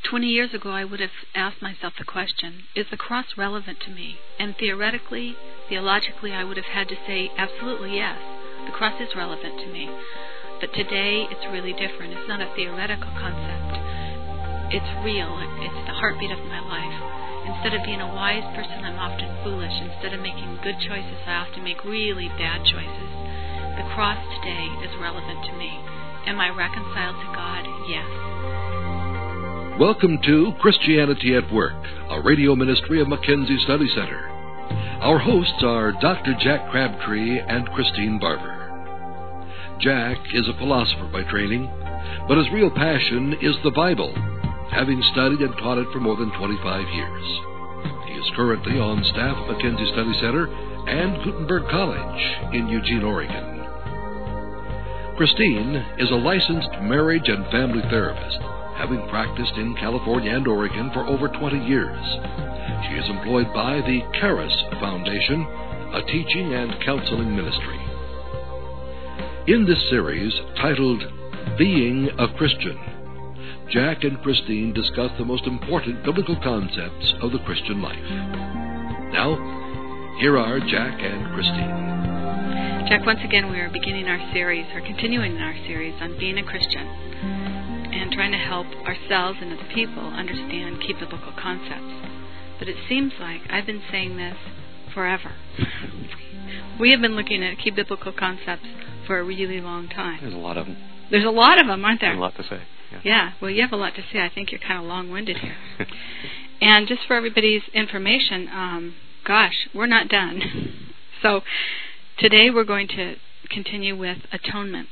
20 years ago, I would have asked myself the question, is the cross relevant to me? And theoretically, theologically, I would have had to say, absolutely yes, the cross is relevant to me. But today, it's really different. It's not a theoretical concept. It's real. It's the heartbeat of my life. Instead of being a wise person, I'm often foolish. Instead of making good choices, I often make really bad choices. The cross today is relevant to me. Am I reconciled to God? Yes. Welcome to Christianity at Work, a radio ministry of Mackenzie Study Center. Our hosts are Dr. Jack Crabtree and Christine Barber. Jack is a philosopher by training, but his real passion is the Bible, having studied and taught it for more than 25 years. He is currently on staff at Mackenzie Study Center and Gutenberg College in Eugene, Oregon. Christine is a licensed marriage and family therapist, having practiced in California and Oregon for over 20 years. She is employed by the Charis Foundation, a teaching and counseling ministry. In this series, titled Being a Christian, Jack and Christine discuss the most important biblical concepts of the Christian life. Now, here are Jack and Christine. Jack, once again, we are beginning our series, or continuing our series on being a Christian, and trying to help ourselves and other people understand key biblical concepts. But it seems like I've been saying this forever. We have been looking at key biblical concepts for a really long time. There's a lot of them. There's a lot of them, aren't there? There's a lot to say. Yeah, well, you have a lot to say. I think you're kind of long-winded here. And just for everybody's information, we're not done. So today we're going to continue with atonement.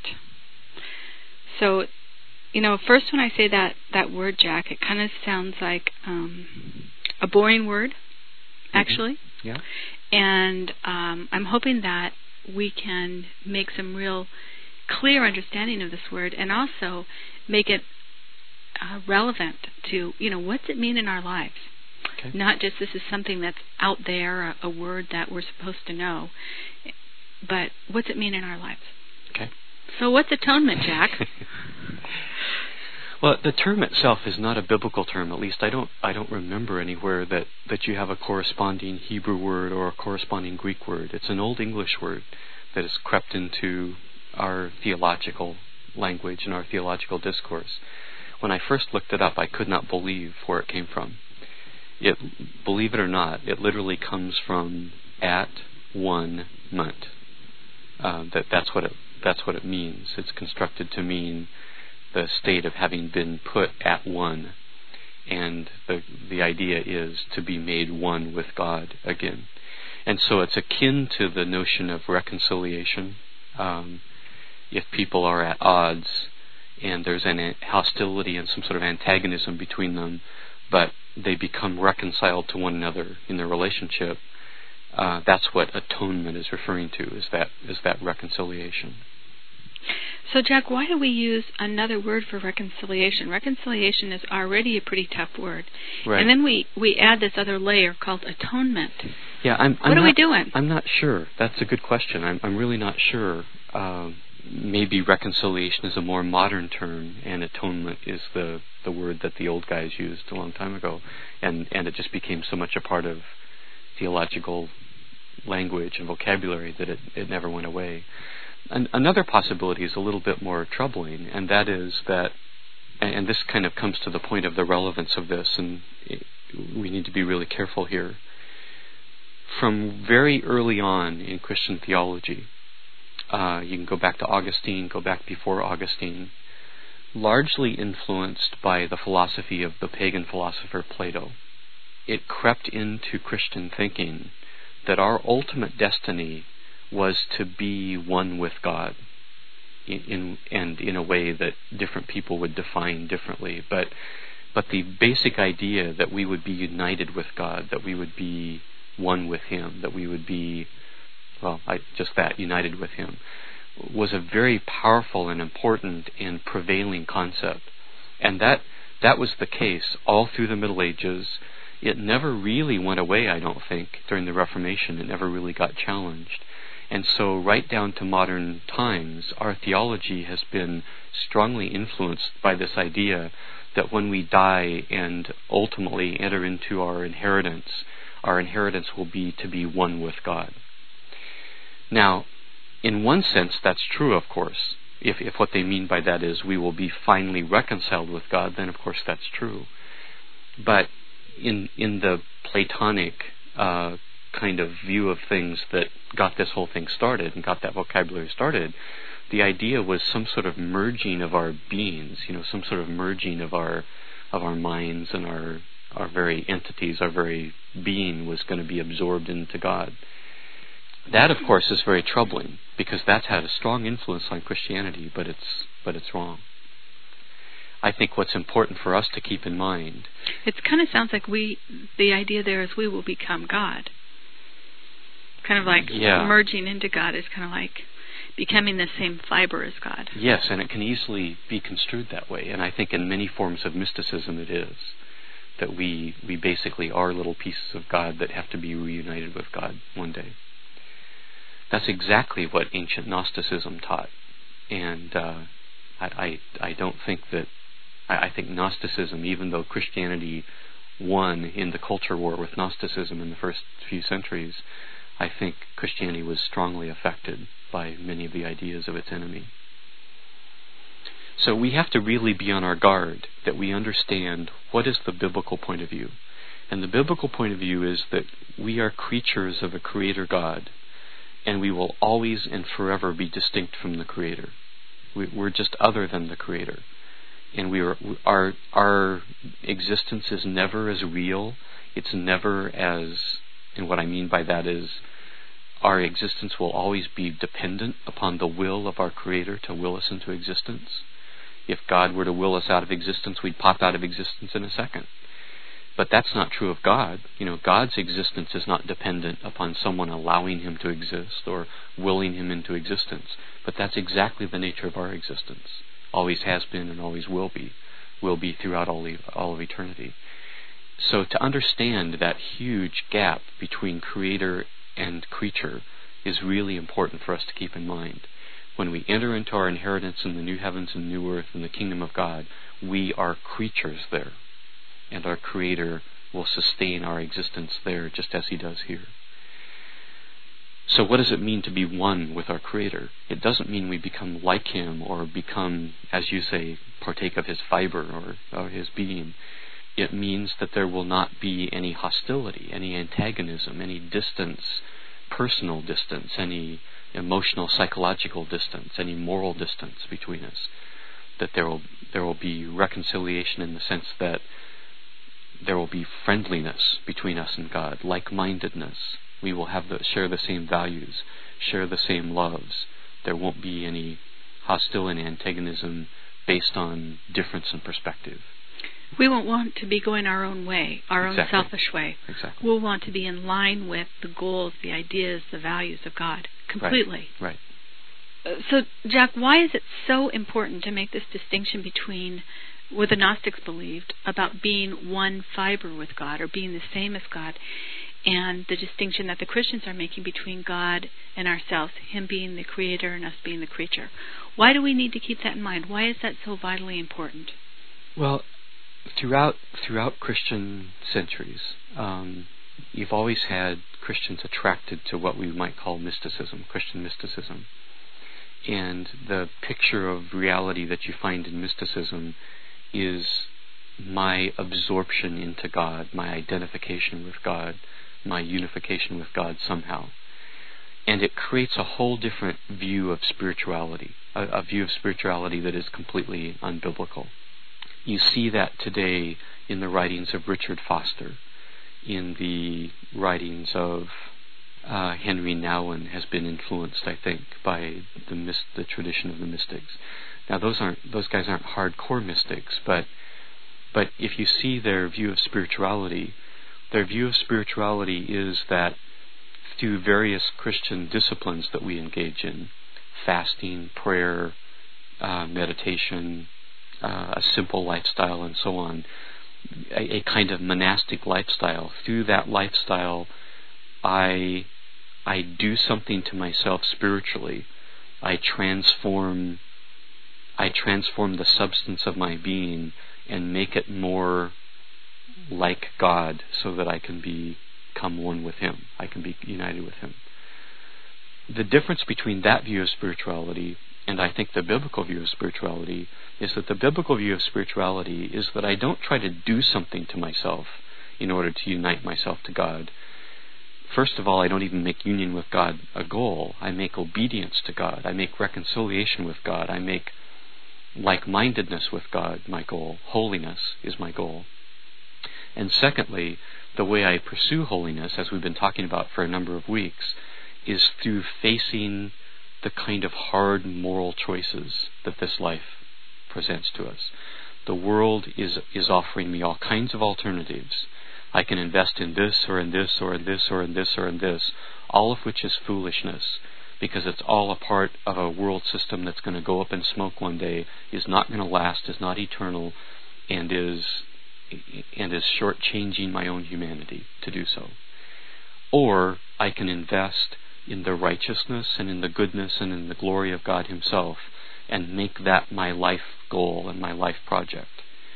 So, first when I say that word, Jack, it kind of sounds like a boring word, actually. Mm-hmm. Yeah. And I'm hoping that we can make some real clear understanding of this word and also make it relevant to, what's it mean in our lives? Okay. Not just this is something that's out there, a word that we're supposed to know, but what's it mean in our lives? Okay. So what's atonement, Jack? Well, the term itself is not a biblical term. At least I don't remember anywhere that you have a corresponding Hebrew word or a corresponding Greek word. It's an Old English word that has crept into our theological language and our theological discourse. When I first looked it up, I could not believe where it came from. Believe it or not, it literally comes from at one ment. That's what it means. It's constructed to mean the state of having been put at one, and the idea is to be made one with God again. And so it's akin to the notion of reconciliation. If people are at odds and there's an hostility and some sort of antagonism between them, but they become reconciled to one another in their relationship, that's what atonement is referring to, is that reconciliation. So, Jack, why do we use another word for reconciliation? Reconciliation is already a pretty tough word. Right. And then we add this other layer called atonement. Yeah, what are we doing? I'm not sure. That's a good question. I'm really not sure. Maybe reconciliation is a more modern term, and atonement is the word that the old guys used a long time ago. And it just became so much a part of theological language and vocabulary that it never went away. Another possibility is a little bit more troubling, and that is that, and this kind of comes to the point of the relevance of this, and we need to be really careful here. From very early on in Christian theology, you can go back to Augustine, go back before Augustine, largely influenced by the philosophy of the pagan philosopher Plato, it crept into Christian thinking that our ultimate destiny was to be one with God, in a way that different people would define differently. But the basic idea that we would be united with God, that we would be one with Him, that we would be, united with Him, was a very powerful and important and prevailing concept. And that was the case all through the Middle Ages. It never really went away, I don't think, during the Reformation. It never really got challenged. And so right down to modern times, our theology has been strongly influenced by this idea that when we die and ultimately enter into our inheritance will be to be one with God. Now, in one sense, that's true, of course. If what they mean by that is we will be finally reconciled with God, then of course that's true. But in the Platonic kind of view of things that got this whole thing started and got that vocabulary started, the idea was some sort of merging of our beings, some sort of merging of our minds and our very entities, our very being was going to be absorbed into God. That, of course, is very troubling because that's had a strong influence on Christianity, but it's wrong. I think what's important for us to keep in mind... It kind of sounds like the idea there is we will become God. Kind of like merging into God is kind of like becoming the same fiber as God. Yes, and it can easily be construed that way. And I think in many forms of mysticism it is. That we basically are little pieces of God that have to be reunited with God one day. That's exactly what ancient Gnosticism taught. And I don't think that... I think Gnosticism, even though Christianity won in the culture war with Gnosticism in the first few centuries, I think Christianity was strongly affected by many of the ideas of its enemy. So we have to really be on our guard that we understand what is the biblical point of view. And the biblical point of view is that we are creatures of a Creator God, and we will always and forever be distinct from the Creator. We're just other than the Creator. And our existence is never as real. It's never as... And what I mean by that is our existence will always be dependent upon the will of our Creator to will us into existence. If God were to will us out of existence, we'd pop out of existence in a second. But that's not true of God. God's existence is not dependent upon someone allowing Him to exist or willing Him into existence. But that's exactly the nature of our existence. Always has been and always will be throughout all of eternity. So to understand that huge gap between Creator and creature is really important for us to keep in mind. When we enter into our inheritance in the new heavens and new earth in the kingdom of God, we are creatures there. And our Creator will sustain our existence there just as He does here. So what does it mean to be one with our Creator? It doesn't mean we become like Him or become, as you say, partake of His fiber or His being. It means that there will not be any hostility, any antagonism, any distance, personal distance, any emotional, psychological distance, any moral distance between us. That there will be reconciliation in the sense that there will be friendliness between us and God, like-mindedness. We will share the same values, share the same loves. There won't be any hostility and antagonism based on difference in perspective. We won't want to be going our own way, our own selfish way. Exactly. We'll want to be in line with the goals, the ideas, the values of God completely. Right. So, Jack, why is it so important to make this distinction between what the Gnostics believed about being one fiber with God or being the same as God, and the distinction that the Christians are making between God and ourselves, Him being the Creator and us being the creature? Why do we need to keep that in mind? Why is that so vitally important? Well, throughout Christian centuries, you've always had Christians attracted to what we might call mysticism, Christian mysticism. And the picture of reality that you find in mysticism is my absorption into God, my identification with God, my unification with God somehow. And it creates a whole different view of spirituality, a view of spirituality that is completely unbiblical. You see that today in the writings of Richard Foster, in the writings of Henry Nouwen has been influenced, I think, by the tradition of the mystics. Now, those guys aren't hardcore mystics, but if you see their view of spirituality is that through various Christian disciplines that we engage in, fasting, prayer, meditation, a simple lifestyle, and so on, a kind of monastic lifestyle. Through that lifestyle, I do something to myself spiritually. I transform the substance of my being and make it more like God so that I can become one with Him. I can be united with Him. The difference between that view of spirituality and I think the biblical view of spirituality is that the biblical view of spirituality is that I don't try to do something to myself in order to unite myself to God. First of all, I don't even make union with God a goal. I make obedience to God. I make reconciliation with God. I make like-mindedness with God my goal. Holiness is my goal. And secondly, the way I pursue holiness, as we've been talking about for a number of weeks, is through facing the kind of hard moral choices that this life presents to us. The world is offering me all kinds of alternatives. I can invest in this or in this or in this or in this or in this, all of which is foolishness, because it's all a part of a world system that's going to go up in smoke one day, is not going to last, is not eternal, and is shortchanging my own humanity to do so. Or I can invest in the righteousness and in the goodness and in the glory of God Himself and make that my life goal and my life project.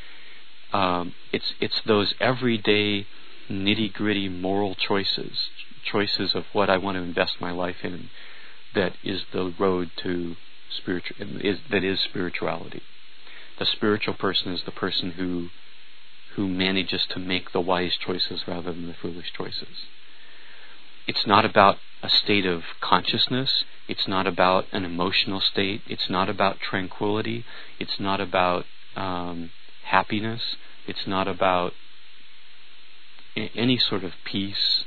It's those everyday nitty-gritty moral choices of what I want to invest my life in, that is the road to spirituality. The spiritual person is the person who manages to make the wise choices rather than the foolish choices. It's not about a state of consciousness. It's not about an emotional state. It's not about tranquility. It's not about happiness. It's not about any sort of peace.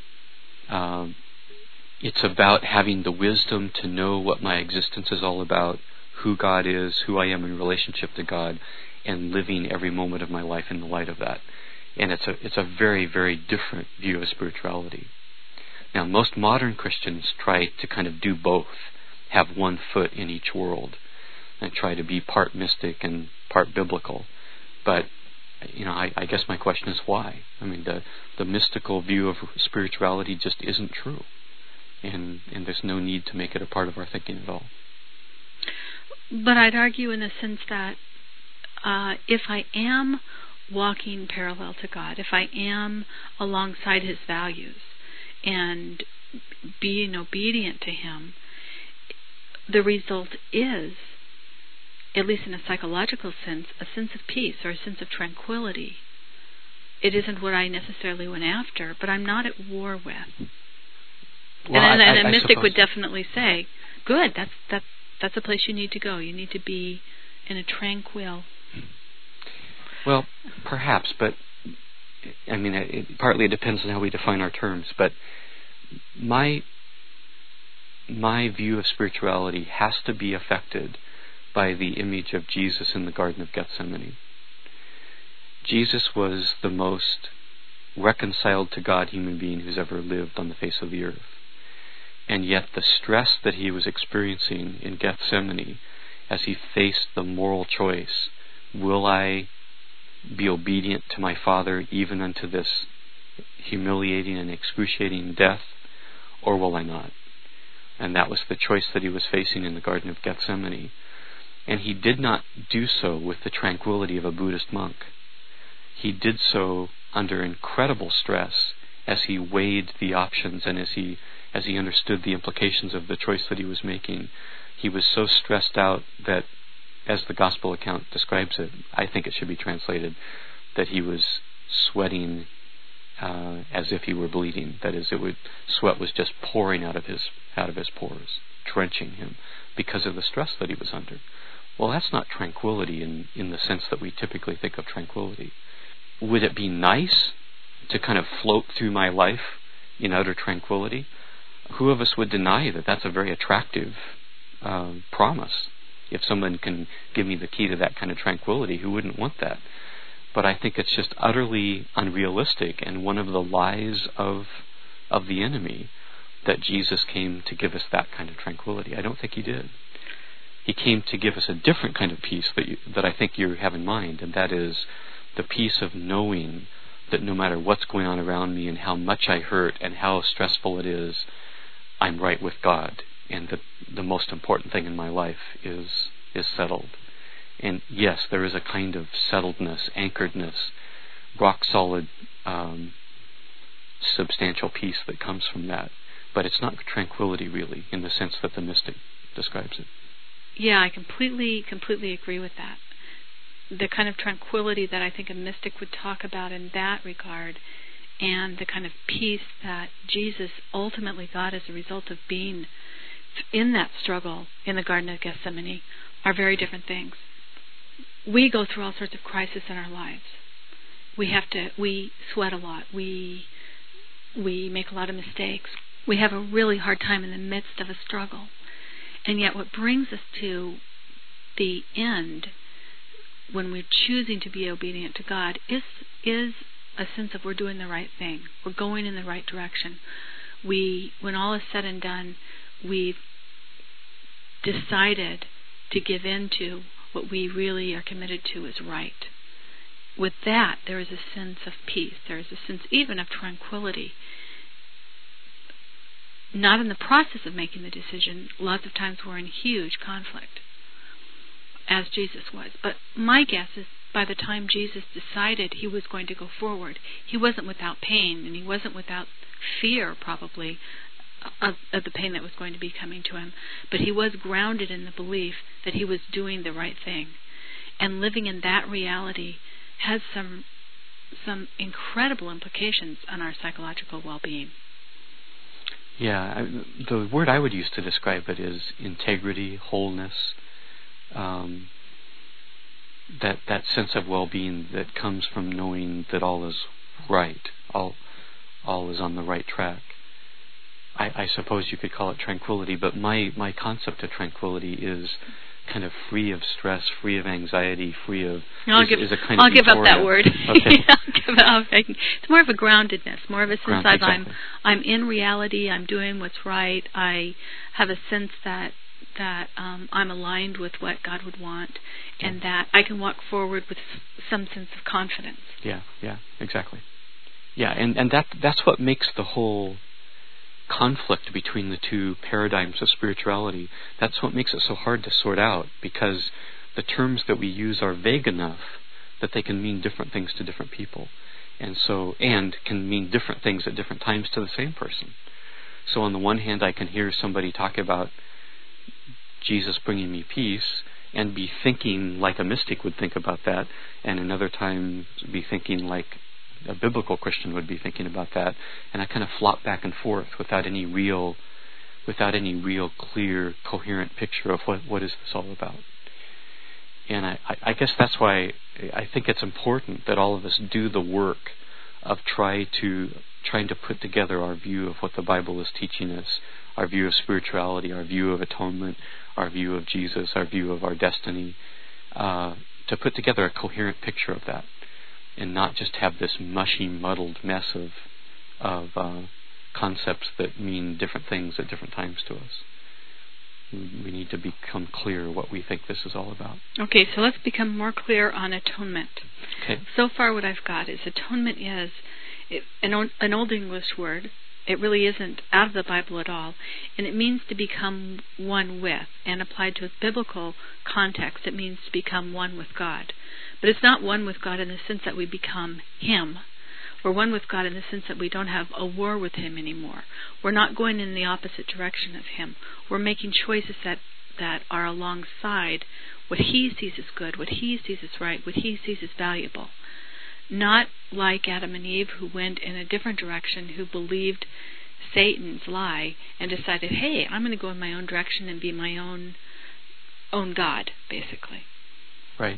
It's about having the wisdom to know what my existence is all about, who God is, who I am in relationship to God, and living every moment of my life in the light of that. And it's a very, very different view of spirituality. Now, most modern Christians try to kind of do both, have one foot in each world, and try to be part mystic and part biblical. But, I guess my question is why? I mean, the mystical view of spirituality just isn't true. And there's no need to make it a part of our thinking at all. But I'd argue in the sense that if I am walking parallel to God, if I am alongside His values and being obedient to Him, the result is, at least in a psychological sense, a sense of peace or a sense of tranquility. It isn't what I necessarily went after, but I'm not at war with. Well, and a mystic would definitely say, good, that's a place you need to go. You need to be in a tranquil. Well, perhaps, but I mean, partly it depends on how we define our terms, but my view of spirituality has to be affected by the image of Jesus in the Garden of Gethsemane. Jesus was the most reconciled to God human being who's ever lived on the face of the earth. And yet the stress that He was experiencing in Gethsemane as He faced the moral choice, will I be obedient to my Father even unto this humiliating and excruciating death, or will I not? And that was the choice that He was facing in the Garden of Gethsemane. And He did not do so with the tranquility of a Buddhist monk. He did so under incredible stress as He weighed the options and as he understood the implications of the choice that He was making. He was so stressed out that, as the Gospel account describes it, I think it should be translated, that He was sweating as if He were bleeding. That is, sweat was just pouring out of his pores, drenching Him because of the stress that He was under. Well, that's not tranquility in the sense that we typically think of tranquility. Would it be nice to kind of float through my life in utter tranquility? Who of us would deny that that's a very attractive promise? If someone can give me the key to that kind of tranquility, who wouldn't want that? But I think it's just utterly unrealistic and one of the lies of the enemy that Jesus came to give us that kind of tranquility. I don't think He did. He came to give us a different kind of peace that I think you have in mind, and that is the peace of knowing that no matter what's going on around me and how much I hurt and how stressful it is, I'm right with God, and that the most important thing in my life is settled. And yes, there is a kind of settledness, anchoredness, rock-solid, substantial peace that comes from that. But it's not tranquility, really, in the sense that the mystic describes it. Yeah, I completely agree with that. The kind of tranquility that I think a mystic would talk about in that regard, and the kind of peace that Jesus ultimately got as a result of being in that struggle in the Garden of Gethsemane, are very different things. We go through all sorts of crises in our lives. We sweat a lot. We make a lot of mistakes. We have a really hard time in the midst of a struggle. And yet what brings us to the end, when we're choosing to be obedient to God, is a sense of we're doing the right thing. We're going in the right direction. When all is said and done, we've decided to give in to what we really are committed to is right. With that, there is a sense of peace. There is a sense even of tranquility. Not in the process of making the decision. Lots of times we're in huge conflict, as Jesus was. But my guess is by the time Jesus decided he was going to go forward, he wasn't without pain, and he wasn't without fear, probably, of the pain that was going to be coming to him. But he was grounded in the belief that he was doing the right thing. And living in that reality has some incredible implications on our psychological well-being. Yeah, the word I would use to describe it is integrity, wholeness, that sense of well-being that comes from knowing that all is right, all is on the right track. I suppose you could call it tranquility, but my concept of tranquility is kind of free of stress, free of anxiety, free of I'll give up that word. Okay. It's more of a groundedness, more of a sense of exactly. I'm in reality, I'm doing what's right, I have a sense that I'm aligned with what God would want, and that I can walk forward with some sense of confidence. Yeah, exactly. Yeah, and that's what makes the whole conflict between the two paradigms of spirituality. That's what makes it so hard to sort out, because the terms that we use are vague enough that they can mean different things to different people, and can mean different things at different times to the same person. So on the one hand, I can hear somebody talk about Jesus bringing me peace and be thinking like a mystic would think about that, and another time be thinking like a biblical Christian would be thinking about that, and I kind of flop back and forth without any real clear, coherent picture of what is this all about. And I guess that's why I think it's important that all of us do the work of trying to put together our view of what the Bible is teaching us, our view of spirituality, our view of atonement, our view of Jesus, our view of our destiny, to put together a coherent picture of that, and not just have this mushy, muddled mess of concepts that mean different things at different times to us. We need to become clear what we think this is all about. Okay, so let's become more clear on atonement. Okay. So far what I've got is atonement is an Old English word. It really isn't out of the Bible at all. And it means to become one with. And applied to a biblical context, it means to become one with God. But it's not one with God in the sense that we become Him. We're one with God in the sense that we don't have a war with Him anymore. We're not going in the opposite direction of Him. We're making choices that are alongside what He sees as good, what He sees as right, what He sees as valuable. Not like Adam and Eve, who went in a different direction, who believed Satan's lie and decided, hey, I'm going to go in my own direction and be my own God, basically. Right.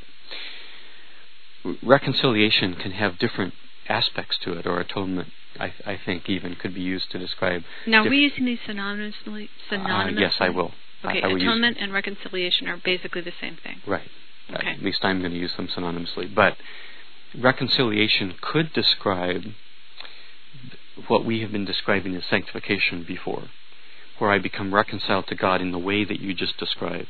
Reconciliation can have different aspects to it, or atonement, I think, even could be used to describe. Now, are we using these synonymously? Yes, I will. Okay, I will atonement and reconciliation are basically the same thing. Right. Okay. At least I'm going to use them synonymously. But reconciliation could describe what we have been describing as sanctification before, where I become reconciled to God in the way that you just described.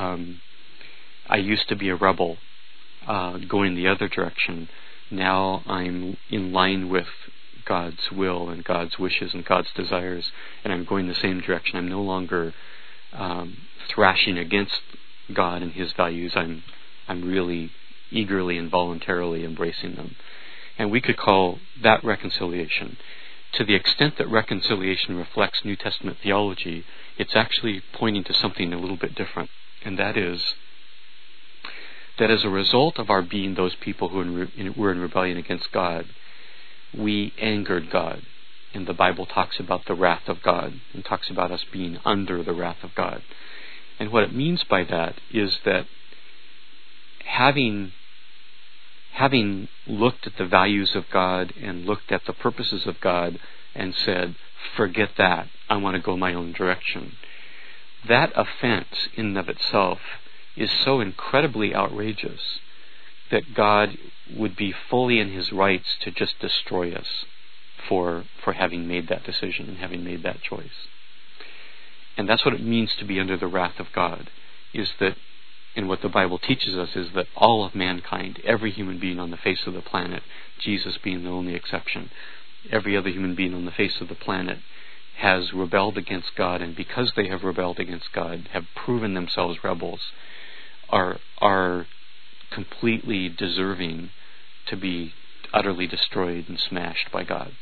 I used to be a rebel, going the other direction. Now I'm in line with God's will and God's wishes and God's desires, and I'm going the same direction. I'm no longer thrashing against God and His values. I'm I'm really eagerly and voluntarily embracing them. And we could call that reconciliation. To the extent that reconciliation reflects New Testament theology, it's actually pointing to something a little bit different. And that is that as a result of our being those people who were in rebellion against God, we angered God. And the Bible talks about the wrath of God and talks about us being under the wrath of God. And what it means by that is that having looked at the values of God and looked at the purposes of God and said, forget that, I want to go my own direction, that offense in and of itself is so incredibly outrageous that God would be fully in his rights to just destroy us for having made that decision and having made that choice. And that's what it means to be under the wrath of God, is that, and what the Bible teaches us is that all of mankind, every human being on the face of the planet, Jesus being the only exception, every other human being on the face of the planet has rebelled against God, and because they have rebelled against God, have proven themselves rebels, are completely deserving to be utterly destroyed and smashed by God.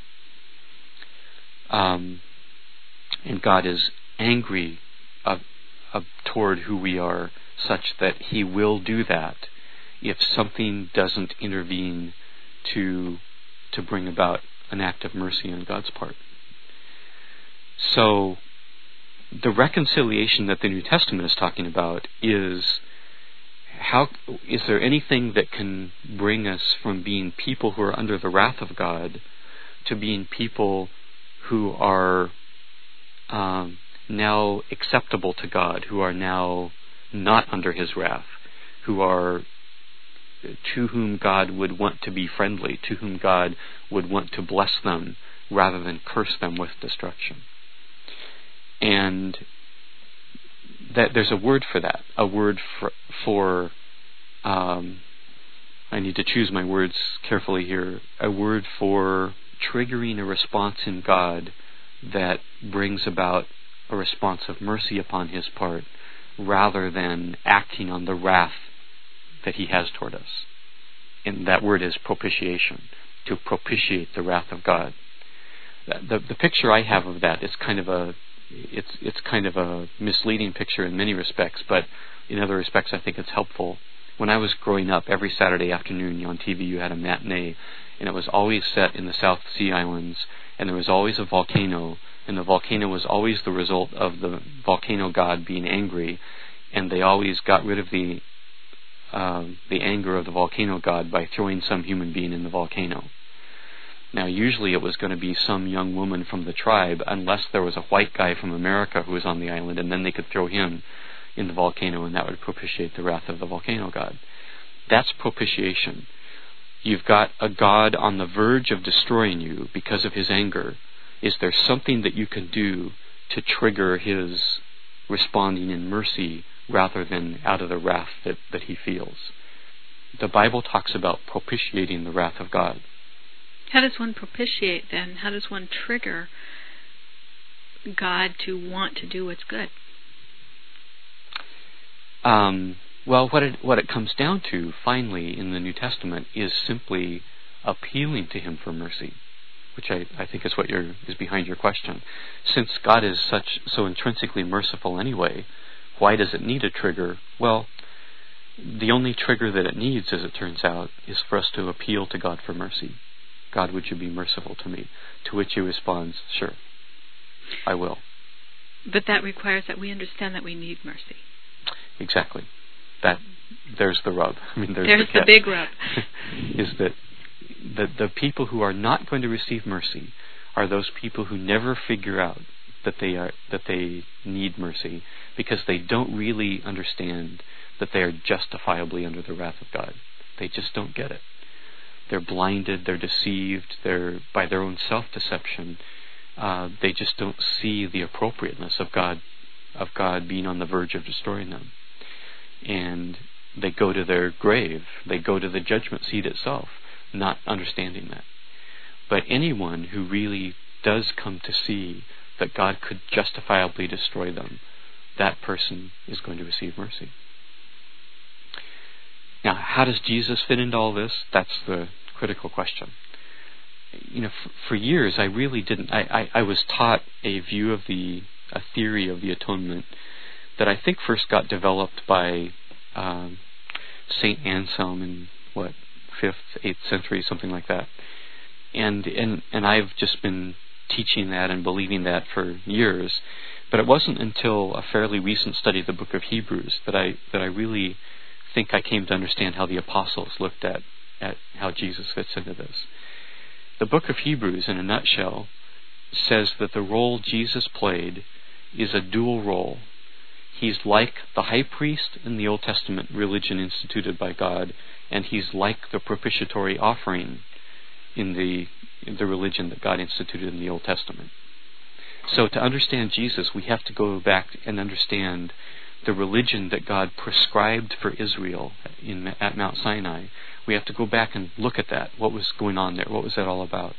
And God is angry toward who we are, such that he will do that if something doesn't intervene to bring about an act of mercy on God's part. So the reconciliation that the New Testament is talking about is there anything that can bring us from being people who are under the wrath of God to being people who are now acceptable to God, who are now not under his wrath, to whom God would want to be friendly, to whom God would want to bless them rather than curse them with destruction. And that there's a word for that, a word for I need to choose my words carefully here, a word for triggering a response in God that brings about a response of mercy upon his part, rather than acting on the wrath that he has toward us. And that word is propitiation, to propitiate the wrath of God. The picture I have of that is kind of a misleading picture in many respects, but in other respects I think it's helpful. When I was growing up, every Saturday afternoon on TV you had a matinee, and it was always set in the South Sea Islands, and there was always a volcano, and the volcano was always the result of the volcano god being angry, and they always got rid of the anger of the volcano god by throwing some human being in the volcano. Now, usually it was going to be some young woman from the tribe, unless there was a white guy from America who was on the island, and then they could throw him in the volcano, and that would propitiate the wrath of the volcano god. That's propitiation. You've got a God on the verge of destroying you because of his anger. Is there something that you can do to trigger his responding in mercy rather than out of the wrath that he feels? The Bible talks about propitiating the wrath of God. How does one propitiate then? How does one trigger God to want to do what's good? Well, what it comes down to, finally, in the New Testament, is simply appealing to him for mercy, which I think is what is behind your question. Since God is so intrinsically merciful anyway, why does it need a trigger? Well, the only trigger that it needs, as it turns out, is for us to appeal to God for mercy. God, would you be merciful to me? To which he responds, sure, I will. But that requires that we understand that we need mercy. Exactly. There's the rub. There's the big rub. Is that the people who are not going to receive mercy are those people who never figure out that they need mercy, because they don't really understand that they are justifiably under the wrath of God. They just don't get it. They're blinded, they're deceived, by their own self-deception. They just don't see the appropriateness of God being on the verge of destroying them. And they go to their grave, they go to the judgment seat itself, not understanding that. But anyone who really does come to see that God could justifiably destroy them, that person is going to receive mercy. Now, how does Jesus fit into all this? That's the critical question. For years, I really didn't. I was taught a theory of the atonement that I think first got developed by Saint Anselm in 5th, 8th century, something like that. And I've just been teaching that and believing that for years. But it wasn't until a fairly recent study of the book of Hebrews that I really think I came to understand how the apostles looked at how Jesus fits into this. The book of Hebrews, in a nutshell, says that the role Jesus played is a dual role. He's like the high priest in the Old Testament religion instituted by God, and he's like the propitiatory offering in the religion that God instituted in the Old Testament. So to understand Jesus, we have to go back and understand the religion that God prescribed for Israel at Mount Sinai. We have to go back and look at that. What was going on there? What was that all about?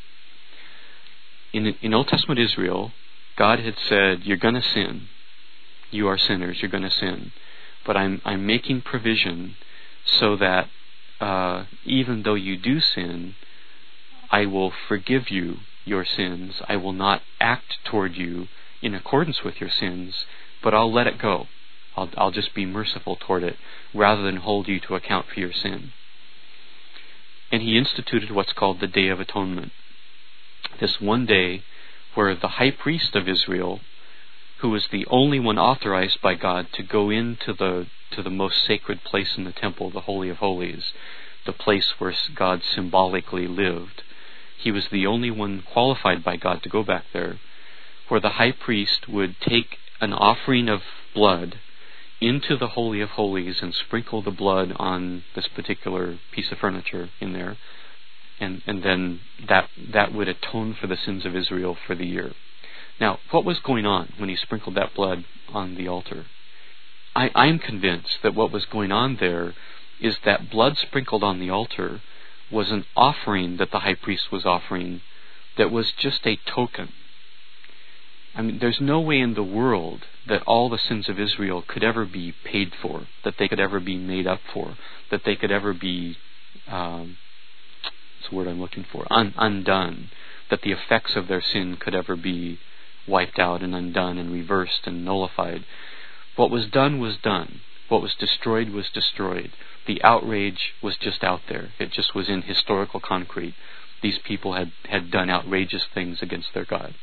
In Old Testament Israel, God had said, you're going to sin. You are sinners, you're going to sin. But I'm making provision so that even though you do sin, I will forgive you your sins. I will not act toward you in accordance with your sins, but I'll let it go. I'll just be merciful toward it rather than hold you to account for your sin. And he instituted what's called the Day of Atonement. This one day where the high priest of Israel, who was the only one authorized by God to go into the most sacred place in the temple, the Holy of Holies, the place where God symbolically lived. He was the only one qualified by God to go back there, where the high priest would take an offering of blood into the Holy of Holies and sprinkle the blood on this particular piece of furniture in there, and then that would atone for the sins of Israel for the year. Now, what was going on when he sprinkled that blood on the altar? I'm convinced that what was going on there is that blood sprinkled on the altar was an offering that the high priest was offering that was just a token. I mean, there's no way in the world that all the sins of Israel could ever be paid for, that they could ever be made up for, that they could ever be, what's the word I'm looking for, undone, that the effects of their sin could ever be wiped out and undone and reversed and nullified. What was done was done. What was destroyed was destroyed. The outrage was just out there. It just was in historical concrete. These people had done outrageous things against their God.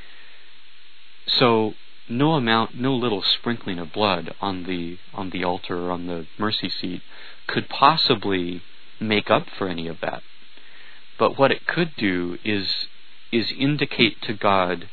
So no little sprinkling of blood on the altar or on the mercy seat could possibly make up for any of that. But what it could do is indicate to God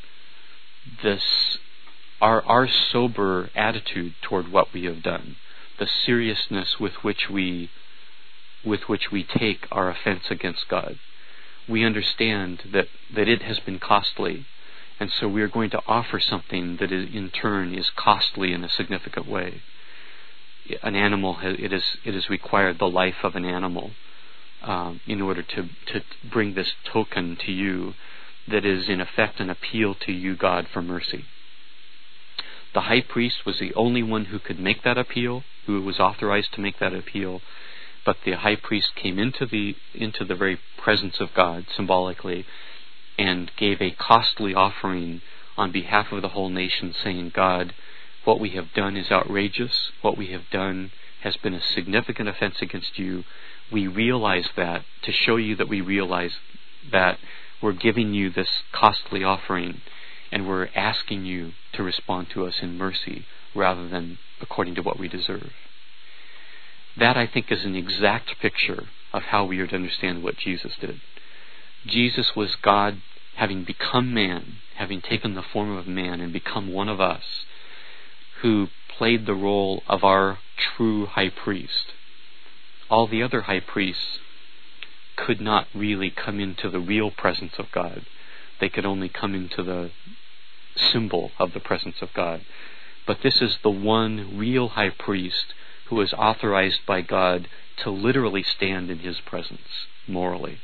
our sober attitude toward what we have done, the seriousness with which we take our offense against God. We understand that it has been costly, and so we are going to offer something that in turn is costly in a significant way. An animal, it is required the life of an animal in order to bring this token to you that is in effect an appeal to you, God, for mercy. The high priest was the only one who could make that appeal, who was authorized to make that appeal, but the high priest came into the very presence of God symbolically and gave a costly offering on behalf of the whole nation, saying, God, what we have done is outrageous. What we have done has been a significant offense against you. We realize that. To show you that we realize that, we're giving you this costly offering, and we're asking you to respond to us in mercy rather than according to what we deserve. That, I think, is an exact picture of how we are to understand what Jesus did. Jesus was God having become man, having taken the form of man and become one of us, who played the role of our true high priest. All the other high priests could not really come into the real presence of God. They could only come into the symbol of the presence of God. But this is the one real high priest who is authorized by God to literally stand in his presence morally.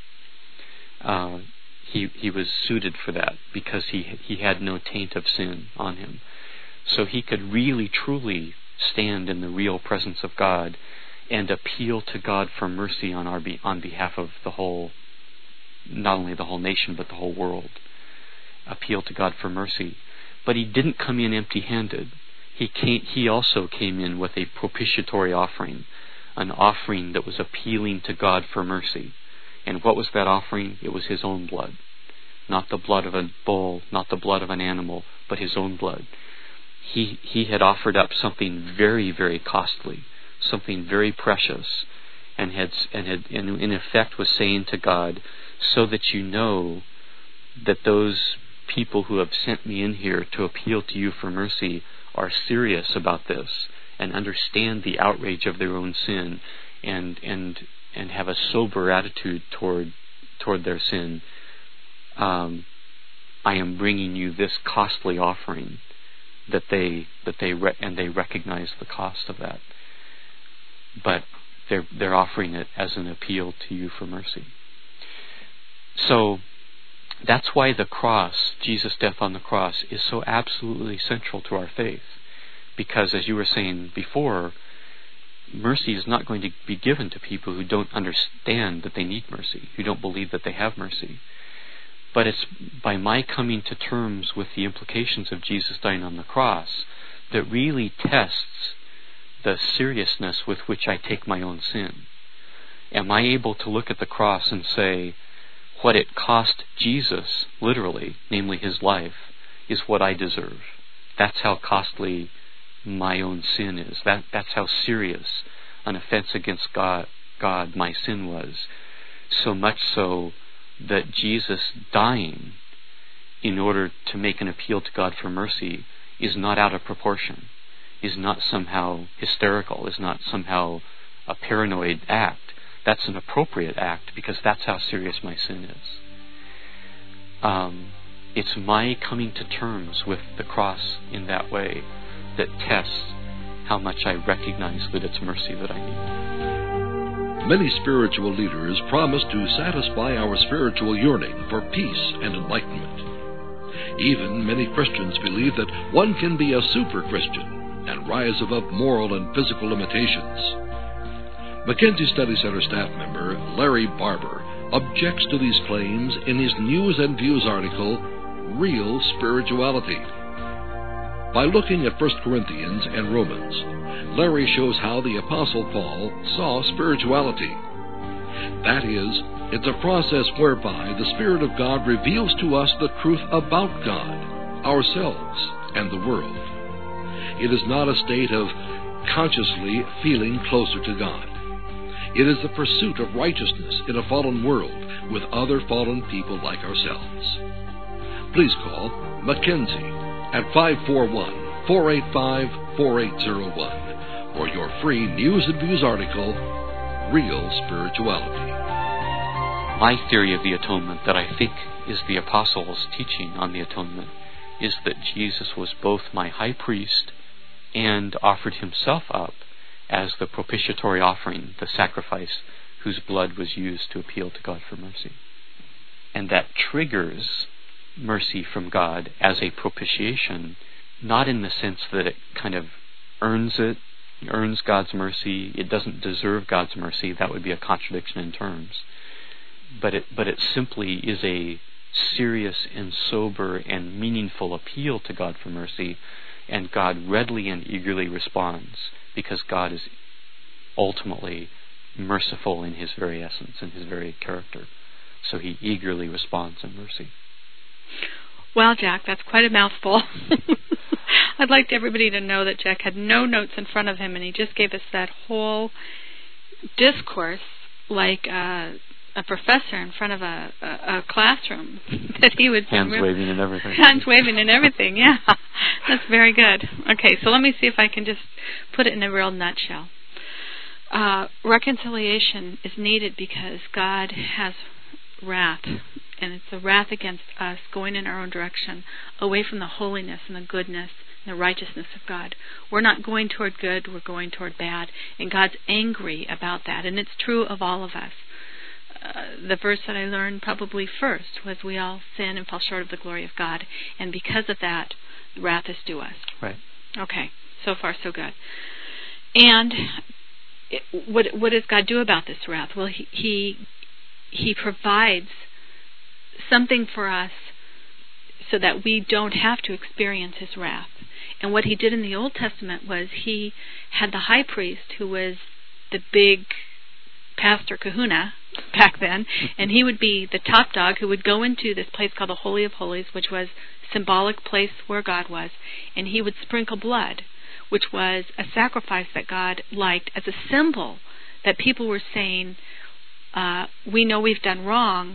He was suited for that because he had no taint of sin on him. So he could really truly stand in the real presence of God and appeal to God for mercy on behalf of the whole, not only the whole nation, but the whole world. Appeal to God for mercy. But he didn't come in empty-handed. He also came in with a propitiatory offering, an offering that was appealing to God for mercy. And what was that offering? It was his own blood. Not the blood of a bull, not the blood of an animal, but his own blood. He had offered up something very, very costly, something very precious, and in effect was saying to God, so that you know that those people who have sent me in here to appeal to you for mercy are serious about this and understand the outrage of their own sin and have a sober attitude toward their sin. I am bringing you this costly offering that they recognize the cost of that, but they're offering it as an appeal to you for mercy. So that's why the cross, Jesus' death on the cross, is so absolutely central to our faith. Because, as you were saying before, mercy is not going to be given to people who don't understand that they need mercy, who don't believe that they have mercy. But it's by my coming to terms with the implications of Jesus dying on the cross that really tests the seriousness with which I take my own sin. Am I able to look at the cross and say, what it cost Jesus, literally, namely his life, is what I deserve? That's how costly my own sin is. That's how serious an offense against God my sin was. So much so that Jesus dying in order to make an appeal to God for mercy is not out of proportion, is not somehow hysterical, is not somehow a paranoid act. That's an appropriate act because that's how serious my sin is. It's my coming to terms with the cross in that way that tests how much I recognize that it's mercy that I need. Many spiritual leaders promise to satisfy our spiritual yearning for peace and enlightenment. Even many Christians believe that one can be a super Christian and rise above moral and physical limitations. Mackenzie Study Center staff member Larry Barber objects to these claims in his News and Views article, Real Spirituality. By looking at 1 Corinthians and Romans, Larry shows how the Apostle Paul saw spirituality. That is, it's a process whereby the Spirit of God reveals to us the truth about God, ourselves, and the world. It is not a state of consciously feeling closer to God. It is the pursuit of righteousness in a fallen world with other fallen people like ourselves. Please call Mackenzie at 541-485-4801 for your free News and Views article, Real Spirituality. My theory of the atonement that I think is the Apostles' teaching on the atonement is that Jesus was both my high priest and offered himself up as the propitiatory offering, the sacrifice whose blood was used to appeal to God for mercy. And that triggers mercy from God as a propitiation, not in the sense that it kind of earns God's mercy. It doesn't deserve God's mercy. That would be a contradiction in terms. But it simply is a serious and sober and meaningful appeal to God for mercy, and God readily and eagerly responds, because God is ultimately merciful in his very essence, in his very character. So he eagerly responds in mercy. Well, Jack, that's quite a mouthful. I'd like everybody to know that Jack had no notes in front of him, and he just gave us that whole discourse like a professor in front of a classroom that he would hands waving and everything. Hands waving and everything, yeah. That's very good. Okay, so let me see if I can just put it in a real nutshell. Reconciliation is needed because God has wrath, and it's a wrath against us going in our own direction, away from the holiness and the goodness and the righteousness of God. We're not going toward good, we're going toward bad, and God's angry about that, and it's true of all of us. The verse that I learned probably first was we all sin and fall short of the glory of God, and because of that, wrath is due us. Right. Okay, so far so good. And what does God do about this wrath? Well, He provides something for us so that we don't have to experience His wrath. And what He did in the Old Testament was He had the high priest, who was the big pastor kahuna back then, and he would be the top dog who would go into this place called the Holy of Holies, which was a symbolic place where God was, and he would sprinkle blood, which was a sacrifice that God liked, as a symbol that people were saying, we know we've done wrong,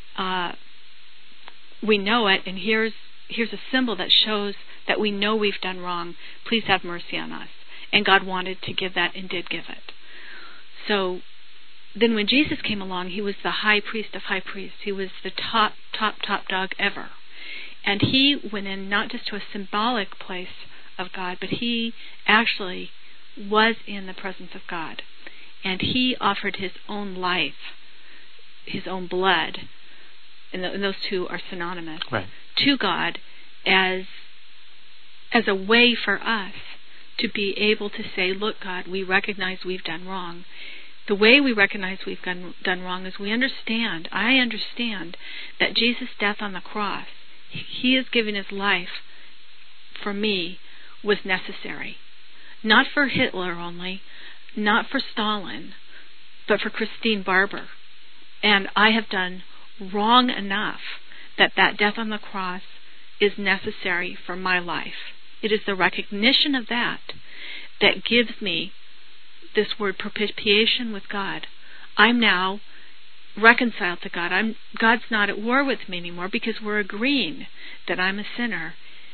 we know it, and here's a symbol that shows that we know we've done wrong. Please have mercy on us. And God wanted to give that and did give it. So then when Jesus came along, He was the high priest of high priests. He was the top dog ever. And He went in not just to a symbolic place of God, but He actually was in the presence of God. And He offered His own life, His own blood, and those two are synonymous, right, to God as a way for us to be able to say, look, God, we recognize we've done wrong. The way we recognize we've done wrong is I understand that Jesus' death on the cross, He has given His life for me, was necessary. Not for Hitler only, not for Stalin, but for Christine Barber. And I have done wrong enough that death on the cross is necessary for my life. It is the recognition of that gives me this word propitiation with God. I'm now reconciled to God. God's not at war with me anymore, because we're agreeing that I'm a sinner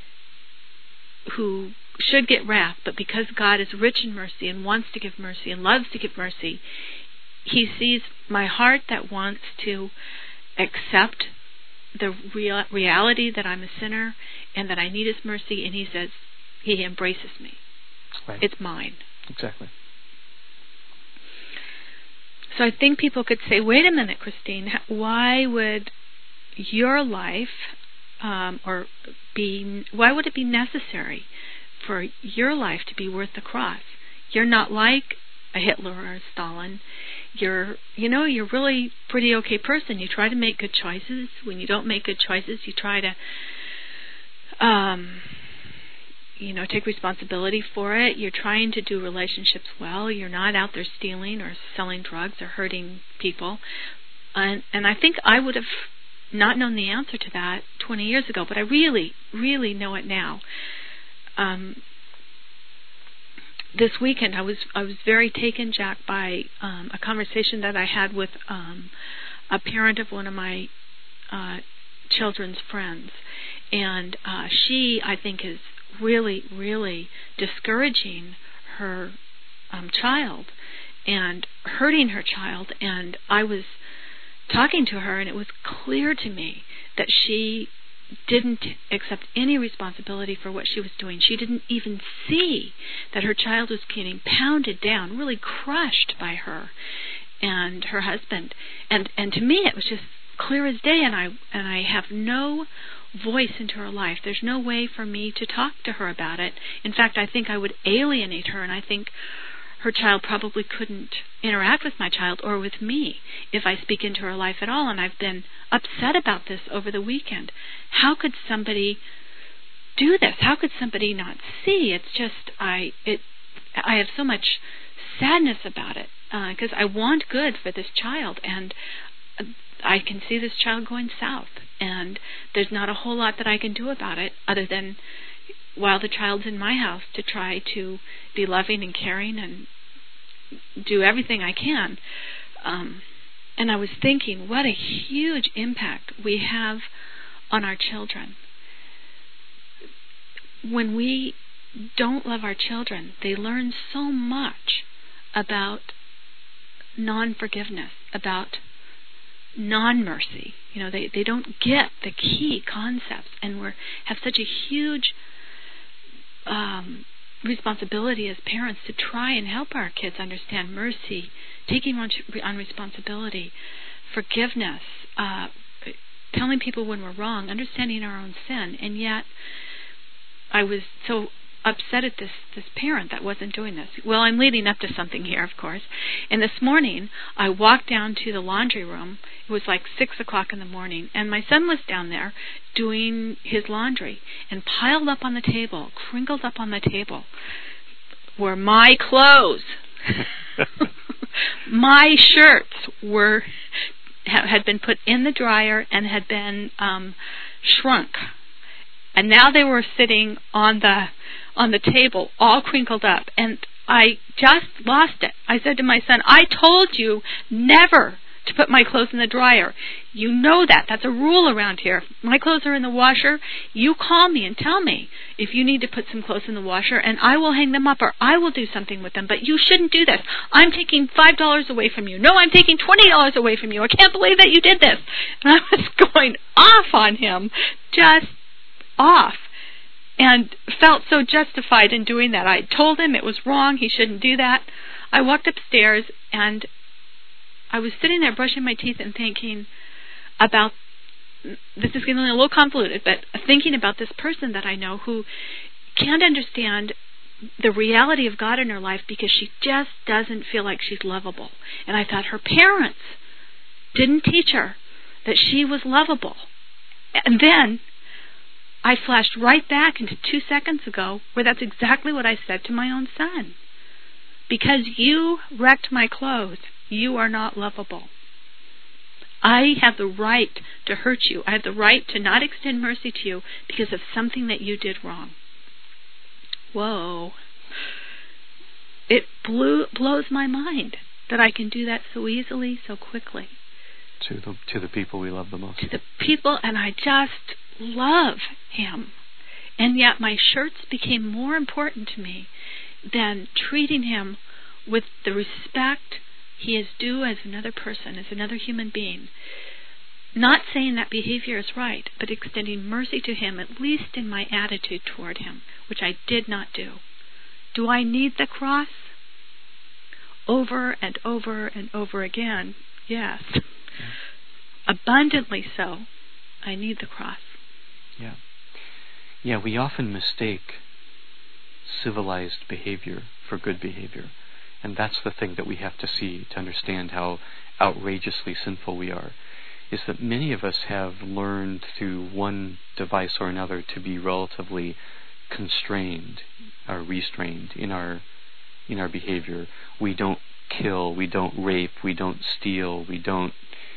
who should get wrath, but because God is rich in mercy and wants to give mercy and loves to give mercy, He sees my heart that wants to accept the reality that I'm a sinner and that I need His mercy, and He says, He embraces me. Right. It's mine. Exactly. So I think people could say, wait a minute, Christine, why would your life why would it be necessary for your life to be worth the cross? You're not like a Hitler or a Stalin. You're really pretty okay person. You try to make good choices. When you don't make good choices, you try to take responsibility for it. You're trying to do relationships well. You're not out there stealing or selling drugs or hurting people. And I think I would have not known the answer to that 20 years ago, but I really, really know it now. This weekend, I was very taken, Jack, by a conversation that I had with a parent of one of my children's friends, and she, I think, is really, really discouraging her child and hurting her child. And I was talking to her, and it was clear to me that she didn't accept any responsibility for what she was doing. She didn't even see that her child was getting pounded down, really crushed by her and her husband. And to me, it was just clear as day. And I have no voice into her life. There's no way for me to talk to her about it. In fact, I think I would alienate her, and I think her child probably couldn't interact with my child or with me if I speak into her life at all. And I've been upset about this over the weekend. How could somebody do this? How could somebody not see? It's just, I have so much sadness about it, because I want good for this child, and I can see this child going south, and there's not a whole lot that I can do about it other than, while the child's in my house, to try to be loving and caring and do everything I can. And I was thinking, what a huge impact we have on our children. When we don't love our children, they learn so much about non-forgiveness, about non-mercy. They don't get the key concepts, and have such a huge responsibility as parents to try and help our kids understand mercy, taking on responsibility, forgiveness, telling people when we're wrong, understanding our own sin. And yet I was so upset at this parent that wasn't doing this. Well, I'm leading up to something here, of course. And this morning, I walked down to the laundry room. It was like 6 o'clock in the morning, and my son was down there doing his laundry, and piled up on the table, crinkled up on the table, were my clothes. My shirts had been put in the dryer and had been shrunk. And now they were sitting on the table, all crinkled up. And I just lost it. I said to my son, I told you never to put my clothes in the dryer. You know that. That's a rule around here. If my clothes are in the washer, you call me and tell me if you need to put some clothes in the washer, and I will hang them up or I will do something with them. But you shouldn't do this. I'm taking $5 away from you. No, I'm taking $20 away from you. I can't believe that you did this. And I was going off on him, just off, and felt so justified in doing that. I told him it was wrong. He shouldn't do that. I walked upstairs, and I was sitting there brushing my teeth and thinking about, this is getting a little convoluted, but thinking about this person that I know who can't understand the reality of God in her life because she just doesn't feel like she's lovable. And I thought her parents didn't teach her that she was lovable. And then I flashed right back into 2 seconds ago where that's exactly what I said to my own son. Because you wrecked my clothes, you are not lovable. I have the right to hurt you. I have the right to not extend mercy to you because of something that you did wrong. Whoa. It blows my mind that I can do that so easily, so quickly. To the people we love the most. To the people, and I just love him. And yet my shirts became more important to me than treating him with the respect he is due as another person, as another human being. Not saying that behavior is right, but extending mercy to him, at least in my attitude toward him, which I did not do. Do I need the cross? Over and over and over again, yes. Yeah. Abundantly so. I need the cross. Yeah. Yeah, we often mistake civilized behavior for good behavior. And that's the thing that we have to see to understand how outrageously sinful we are, is that many of us have learned through one device or another to be relatively constrained or restrained in our behavior. We don't kill, we don't rape, we don't steal, we don't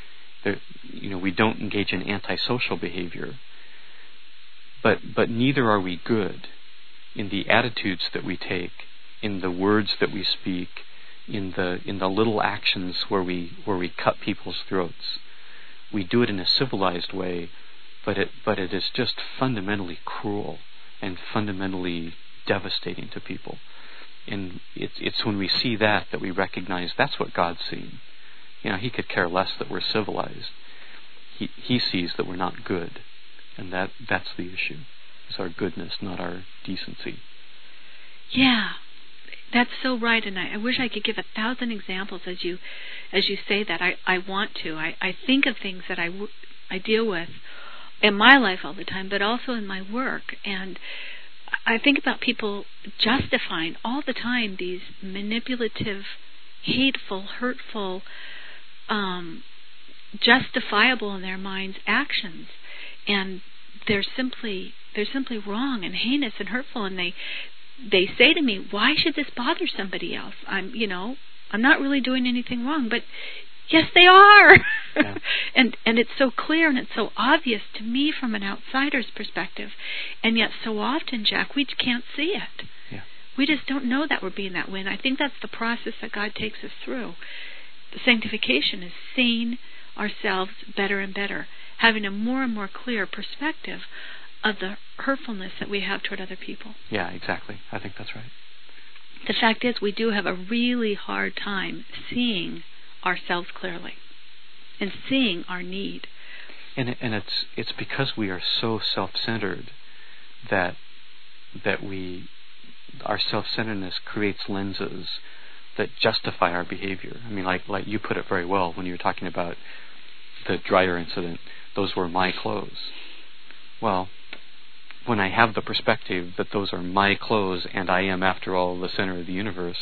engage in antisocial behavior. But neither are we good in the attitudes that we take, in the words that we speak, in the little actions where we cut people's throats. We do it in a civilized way, but it is just fundamentally cruel and fundamentally devastating to people. And it's when we see that we recognize that's what God's seeing. He could care less that we're civilized. He sees that we're not good, and that's the issue. It's our goodness, not our decency. Yeah. That's so right, and I wish I could give 1,000 examples as you say that. I want to. I think of things that I deal with in my life all the time, but also in my work. And I think about people justifying all the time these manipulative, hateful, hurtful, justifiable in their minds actions, and they're simply wrong and heinous and hurtful, and they say to me, why should this bother somebody else? I'm not really doing anything wrong, but yes, they are. Yeah. and it's so clear and it's so obvious to me from an outsider's perspective, and yet so often, Jack, we can't see it. Yeah. We just don't know that we're being that way, and I think that's the process that God takes us through. The sanctification is seeing ourselves better and better, having a more and more clear perspective of the hurtfulness that we have toward other people. Yeah, exactly. I think that's right. The fact is, we do have a really hard time seeing ourselves clearly and seeing our need. And it's because we are so self-centered that our self-centeredness creates lenses that justify our behavior. I mean, like you put it very well when you were talking about the dryer incident. Those were my clothes. Well, when I have the perspective that those are my clothes and I am, after all, the center of the universe,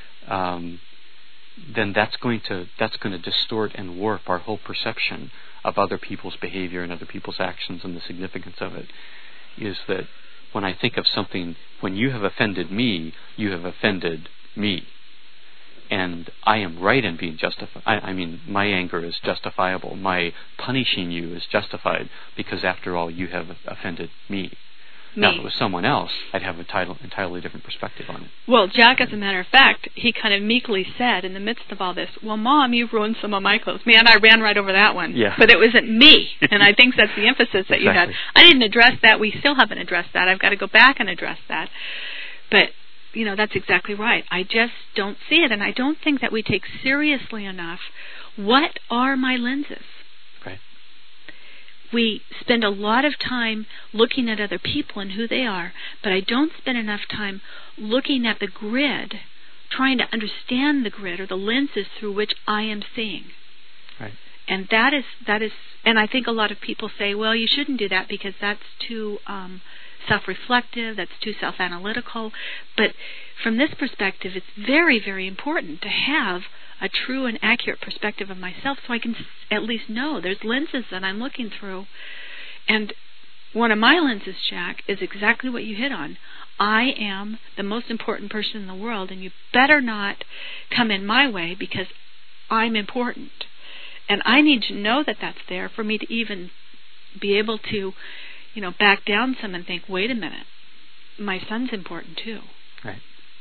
then that's going to distort and warp our whole perception of other people's behavior and other people's actions, and the significance of it is that when I think of something, when you have offended me, you have offended me. And I am right in being justified. I mean, my anger is justifiable. My punishing you is justified because, after all, you have offended me. Now, if it was someone else, I'd have an entirely different perspective on it. Well, Jack, as a matter of fact, he kind of meekly said in the midst of all this, well, Mom, you've ruined some of my clothes. Man, I ran right over that one. Yeah. But it wasn't me. And I think that's the emphasis that you had. I didn't address that. We still haven't addressed that. I've got to go back and address that. But, that's exactly right. I just don't see it. And I don't think that we take seriously enough what are my lenses. Right. We spend a lot of time looking at other people and who they are, but I don't spend enough time looking at the grid, trying to understand the grid or the lenses through which I am seeing. Right. And that is, and I think a lot of people say, well, you shouldn't do that because that's too self-reflective, that's too self-analytical. But from this perspective, it's very, very important to have a true and accurate perspective of myself so I can at least know there's lenses that I'm looking through. And one of my lenses, Jack, is exactly what you hit on. I am the most important person in the world, and you better not come in my way because I'm important. And I need to know that that's there for me to even be able to, back down some and think, wait a minute, my son's important too. Right.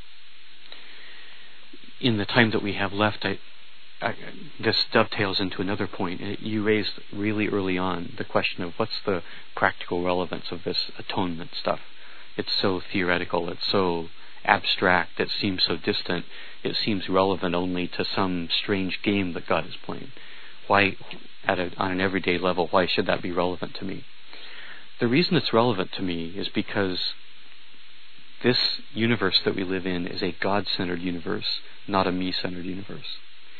In the time that we have left, this dovetails into another point. You raised really early on the question of what's the practical relevance of this atonement stuff. It's so theoretical, it's so abstract, it seems so distant, it seems relevant only to some strange game that God is playing. Why, on an everyday level, why should that be relevant to me? The reason it's relevant to me is because this universe that we live in is a God-centered universe, not a me-centered universe.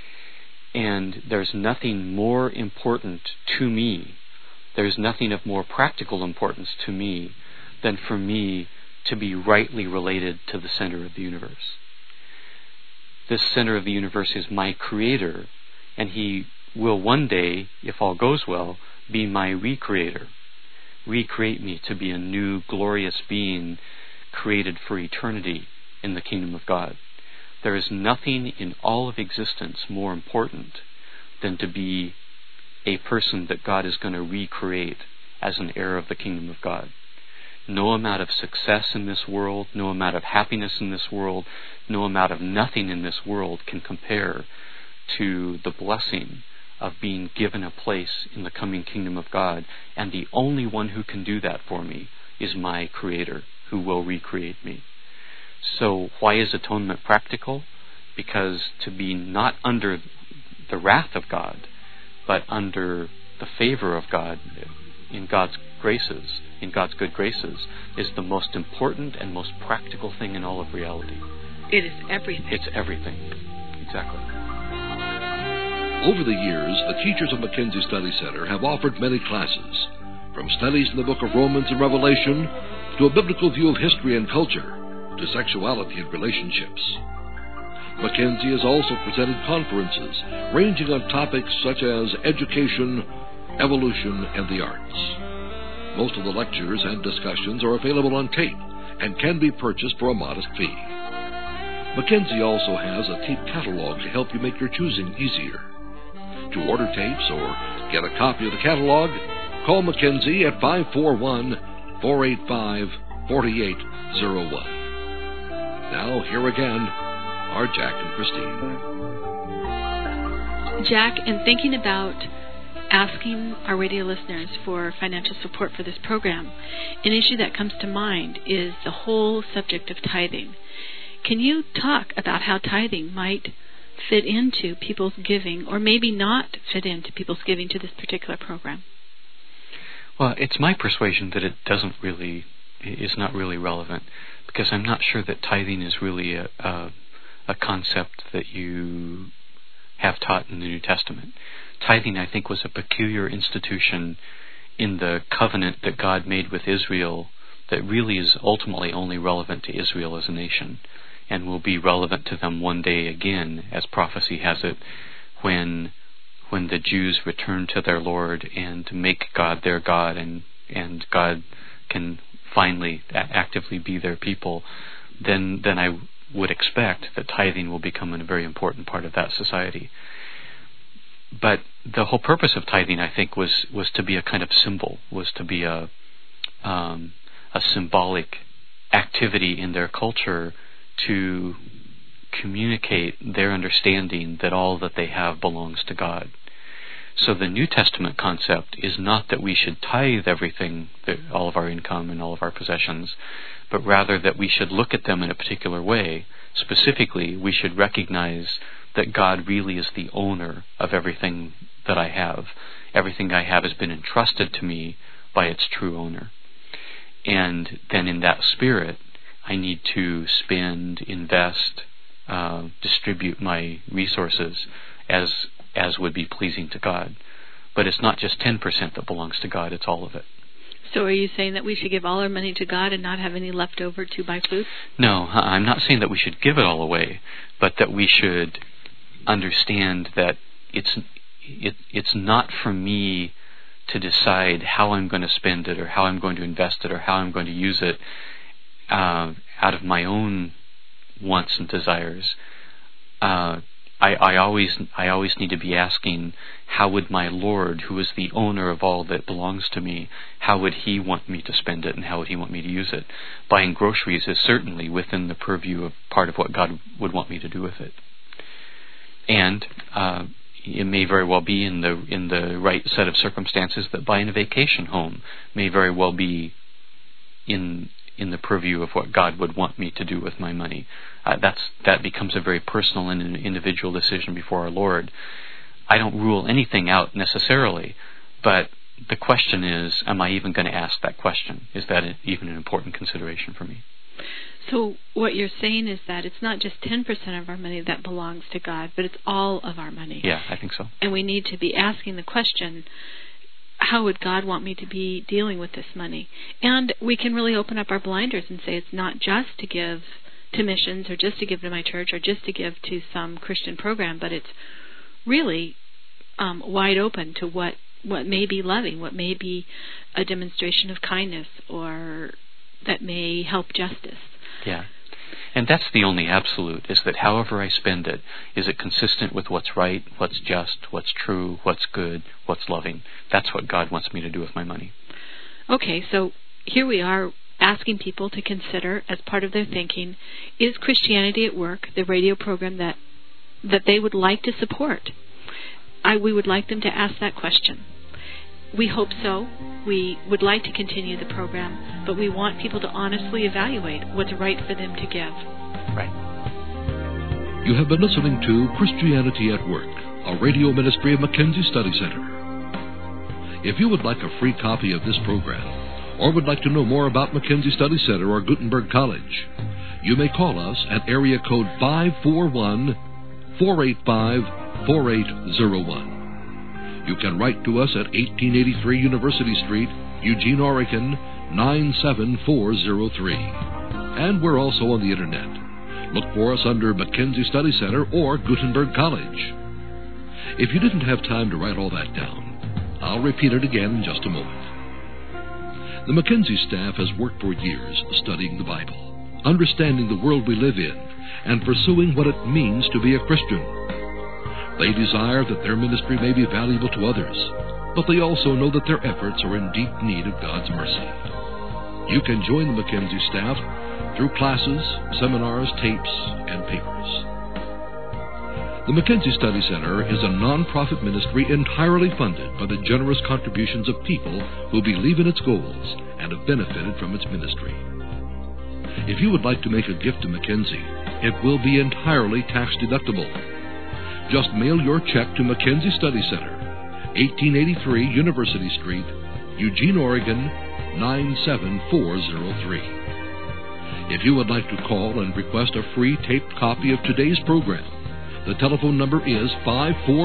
And there's nothing more important to me, there's nothing of more practical importance to me than for me to be rightly related to the center of the universe. This center of the universe is my Creator, and He will one day, if all goes well, be my recreator. Recreate me to be a new, glorious being created for eternity in the kingdom of God. There is nothing in all of existence more important than to be a person that God is going to recreate as an heir of the kingdom of God. No amount of success in this world, no amount of happiness in this world, no amount of nothing in this world can compare to the blessing of being given a place in the coming kingdom of God. And the only one who can do that for me is my Creator, who will recreate me. So why is atonement practical? Because to be not under the wrath of God, but under the favor of God, in God's graces, in God's good graces, is the most important and most practical thing in all of reality. It is everything. It's everything. Exactly. Over the years, the teachers of Mackenzie Study Center have offered many classes, from studies in the book of Romans and Revelation to a biblical view of history and culture to sexuality and relationships. Mackenzie has also presented conferences ranging on topics such as education, evolution, and the arts. Most of the lectures and discussions are available on tape and can be purchased for a modest fee. Mackenzie also has a tape catalog to help you make your choosing easier. To order tapes or get a copy of the catalog, call Mackenzie at 541-485-4801. Now, here again are Jack and Christine. Jack, in thinking about asking our radio listeners for financial support for this program, an issue that comes to mind is the whole subject of tithing. Can you talk about how tithing might fit into people's giving, or maybe not fit into people's giving to this particular program? Well, it's my persuasion that it is not really relevant, because I'm not sure that tithing is really a concept that you have taught in the New Testament. Tithing, I think, was a peculiar institution in the covenant that God made with Israel that really is ultimately only relevant to Israel as a nation, and will be relevant to them one day again, as prophecy has it, when the Jews return to their Lord and make God their God, and God can finally actively be their people, then I would expect that tithing will become a very important part of that society. But the whole purpose of tithing, I think, was to be a kind of symbol, was to be a symbolic activity in their culture to communicate their understanding that all that they have belongs to God. So the New Testament concept is not that we should tithe everything, all of our income and all of our possessions, but rather that we should look at them in a particular way. Specifically, we should recognize that God really is the owner of everything that I have. Everything I have has been entrusted to me by its true owner. And then in that spirit, I need to spend, invest, distribute my resources as would be pleasing to God. But it's not just 10% that belongs to God, it's all of it. So are you saying that we should give all our money to God and not have any left over to buy food? No, I'm not saying that we should give it all away, but that we should understand that it's not for me to decide how I'm going to spend it or how I'm going to invest it or how I'm going to use it out of my own wants and desires. I always need to be asking, how would my Lord, who is the owner of all that belongs to me, how would He want me to spend it and how would He want me to use it? Buying groceries is certainly within the purview of part of what God would want me to do with it. And it may very well be in the right set of circumstances that buying a vacation home may very well be in the purview of what God would want me to do with my money. That becomes a very personal and an individual decision before our Lord. I don't rule anything out necessarily, but the question is, am I even going to ask that question? Is that even an important consideration for me? So what you're saying is that it's not just 10% of our money that belongs to God, but it's all of our money. Yeah, I think so. And we need to be asking the question, how would God want me to be dealing with this money? And we can really open up our blinders and say it's not just to give to missions or just to give to my church or just to give to some Christian program, but it's really wide open to what may be loving, what may be a demonstration of kindness, or that may help justice. Yeah. And that's the only absolute, is that however I spend it, is it consistent with what's right, what's just, what's true, what's good, what's loving. That's what God wants me to do with my money. Okay, so here we are asking people to consider, as part of their thinking, is Christianity at Work the radio program that they would like to support? We would like them to ask that question. We hope so. We would like to continue the program, but we want people to honestly evaluate what's right for them to give. Right. You have been listening to Christianity at Work, a radio ministry of Mackenzie Study Center. If you would like a free copy of this program, or would like to know more about Mackenzie Study Center or Gutenberg College, you may call us at area code 541-485-4801. You can write to us at 1883 University Street, Eugene, Oregon, 97403. And we're also on the Internet. Look for us under Mackenzie Study Center or Gutenberg College. If you didn't have time to write all that down, I'll repeat it again in just a moment. The Mackenzie staff has worked for years studying the Bible, understanding the world we live in, and pursuing what it means to be a Christian. They desire that their ministry may be valuable to others, but they also know that their efforts are in deep need of God's mercy. You can join the Mackenzie staff through classes, seminars, tapes, and papers. The Mackenzie Study Center is a non-profit ministry entirely funded by the generous contributions of people who believe in its goals and have benefited from its ministry. If you would like to make a gift to Mackenzie, it will be entirely tax-deductible. Just mail your check to Mackenzie Study Center, 1883 University Street, Eugene, Oregon, 97403. If you would like to call and request a free taped copy of today's program, the telephone number is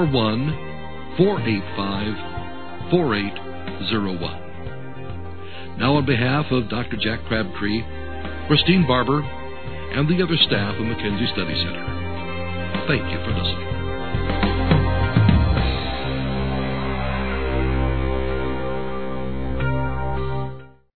541-485-4801. Now, on behalf of Dr. Jack Crabtree, Christine Barber, and the other staff of Mackenzie Study Center, thank you for listening.